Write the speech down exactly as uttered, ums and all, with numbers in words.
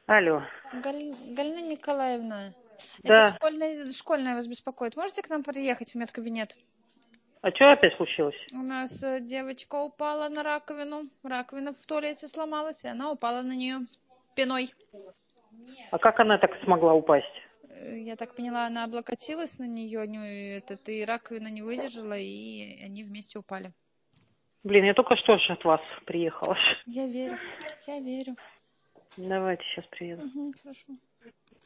Алло. Галь- Галина Николаевна, это Да. школьная, школьная вас беспокоит. Можете к нам приехать в медкабинет? А что опять случилось? У нас э, девочка упала на раковину. Раковина в туалете сломалась, и она упала на нее спиной. А как она так смогла упасть? Э, Я так поняла, она облокотилась на нее, не- этот, и раковина не выдержала, и они вместе упали. Блин, я только что же от вас приехала. Я верю, я верю. Давайте сейчас приеду. Угу, хорошо.